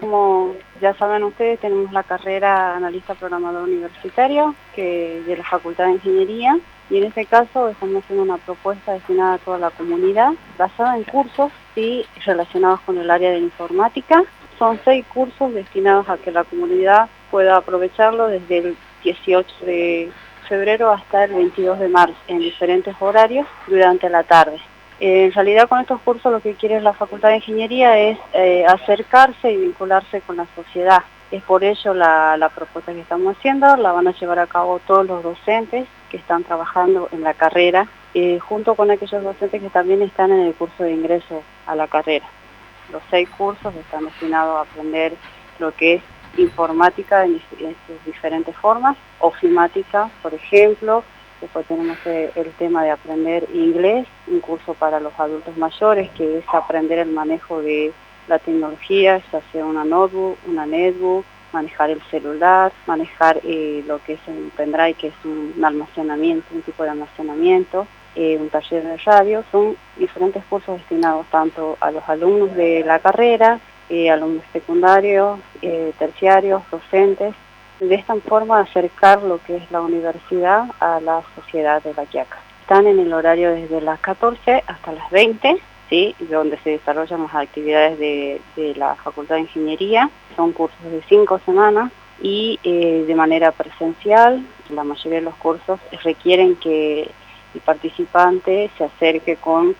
como ya saben ustedes, tenemos la carrera analista programador universitario de la Facultad de Ingeniería, y en este caso estamos haciendo una propuesta destinada a toda la comunidad, basada en cursos relacionados con el área de informática. Son 6 cursos destinados a que la comunidad pueda aprovecharlo desde el 18 de febrero hasta el 22 de marzo, en diferentes horarios durante la tarde. En realidad con estos cursos lo que quiere la Facultad de Ingeniería es acercarse y vincularse con la sociedad. Es por ello la propuesta que estamos haciendo, la van a llevar a cabo todos los docentes que están trabajando en la carrera, junto con aquellos docentes que también están en el curso de ingreso a la carrera. Los 6 cursos están destinados a aprender lo que es informática en sus diferentes formas, ofimática, por ejemplo. Después tenemos el tema de aprender inglés, un curso para los adultos mayores, que es aprender el manejo de la tecnología, ya sea una notebook, una netbook, manejar el celular, manejar lo que es un pendrive, que es un almacenamiento, un tipo de almacenamiento, un taller de radio. Son diferentes cursos destinados tanto a los alumnos de la carrera, alumnos secundarios, terciarios, docentes. De esta forma acercar lo que es la universidad a la sociedad de La Quiaca. Están en el horario desde las 14 hasta las 20, ¿sí? Donde se desarrollan las actividades de la Facultad de Ingeniería. Son cursos de 5 semanas y de manera presencial. La mayoría de los cursos requieren que el participante se acerque con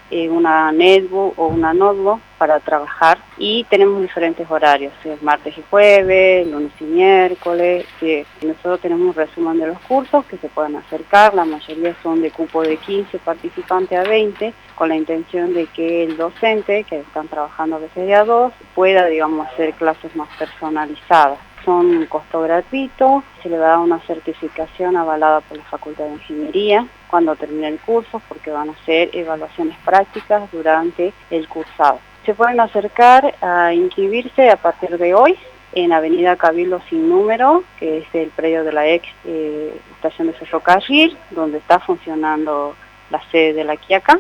una netbook o una notebook para trabajar, y tenemos diferentes horarios, martes y jueves, lunes y miércoles. Nosotros tenemos un resumen de los cursos que se pueden acercar, la mayoría son de cupo de 15 participantes a 20, con la intención de que el docente, que están trabajando a veces de a 2, pueda, digamos, hacer clases más personalizadas. Son un costo gratuito, se le da una certificación avalada por la Facultad de Ingeniería cuando termine el curso, porque van a hacer evaluaciones prácticas durante el cursado. Se pueden acercar a inscribirse a partir de hoy en Avenida Cabildo Sin Número, que es el predio de la ex estación de ferrocarril, donde está funcionando la sede de La Quiaca,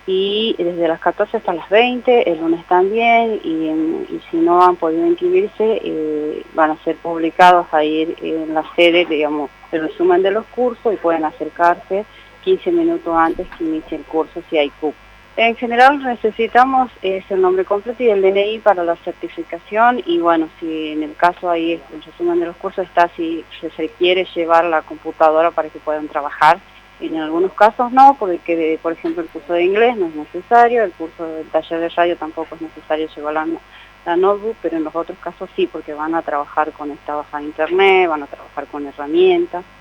y desde las 14 hasta las 20, el lunes también, y si no han podido inscribirse, van a ser publicados ahí en la sede, digamos, el resumen de los cursos, y pueden acercarse 15 minutos antes que inicie el curso si hay cupo. En general necesitamos el nombre completo y el DNI para la certificación, y bueno, si en el caso ahí el resumen de los cursos está, si se requiere llevar la computadora para que puedan trabajar. En algunos casos no, porque por ejemplo el curso de inglés no es necesario, el curso del taller de radio tampoco es necesario llevar la notebook, pero en los otros casos sí, porque van a trabajar conectados a internet, van a trabajar con herramientas.